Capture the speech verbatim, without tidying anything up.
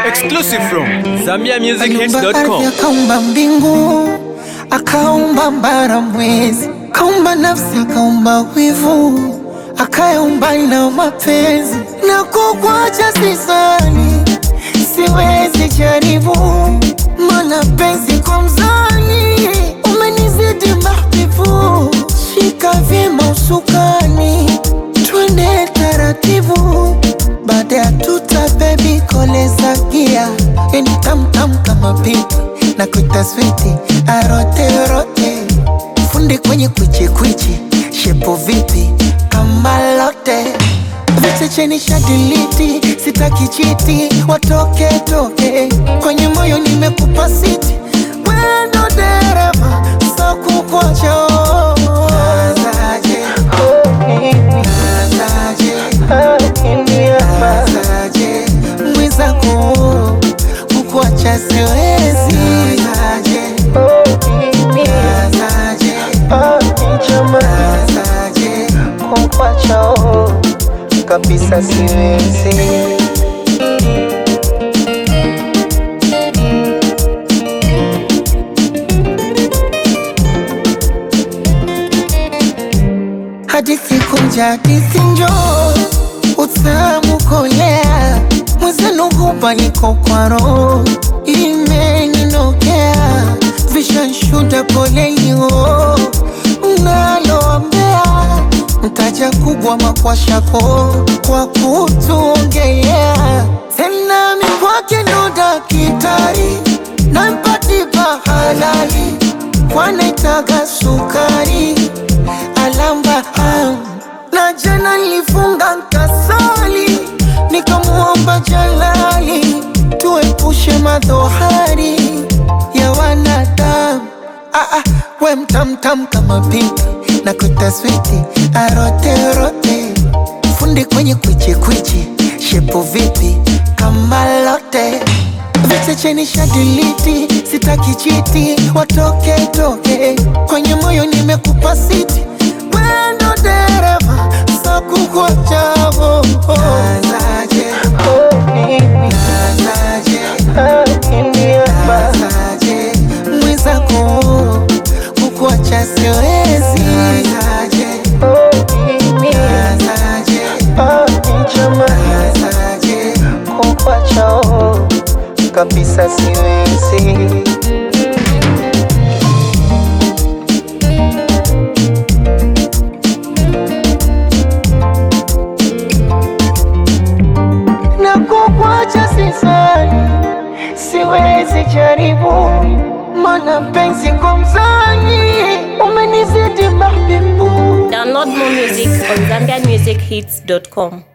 Exclusive from Zambia Music Hits dot com. Akaumba mbingu, akaumba mbara mwezi, akaumba nafsi, akaumba wivu, akaumba na mapenzi. Na kukuacha sisani, siwezi jaribu, mana penzi kwa mzani, umenizidi mahbibu. Shika vyema usukani, twende taratibu, baada ya tuta baby koleza gia. Eni tam tam kama pipi, na kuita sweeti arote rote, fundi kwenye kwichi kwichi, shepo vipi kama lote. Viche cheni shadiliti, sitaki chiti, watoke toke, kwenye moyo nimekupa siti, wendo dereva, so kukuacha. Nazaje, nazaje, nazaje, mwenzako kukuacha siwezi. Nazaje, nazaje, nazaje, kukuacha kabisa siwezi. Hadithi kunja hadithi njoo, utamu kolea, mwenzenu hupa niko kwa roho, imeninokea, vishanshuda poleni ho, mnaloambea mtaja kubwa makwashako kwa kutuongea. Tena mikwake ndo dakitari, na mpatiba halali, wanaitaga sukari, alamba ham. Na jana nilifunga nkasali, nikamuomba Jalali, tuepushe madhohari ya wanadamu. Ah ah, we mtamtam kama pipi, na kuita sweeti arote rote, fundi kwenye kwichi kwichi, shepo vipi kama lote. Viche cheni shadiliti, sitaki chiti, watoke toke, kwenye moyo nimekupa siti, wendo dereva, so kukuacha. Nazaje, nazaje, nazaje, mwenzako kukuacha siwezi. Nazaje, nazaje, nazaje, kukuacha kabisa siwezi. Na kukuacha sisani, siwezi jaribu, mana penzi kwa mzani, umenizidi mahbibu. Download more music on Zambia Music Hits dot com.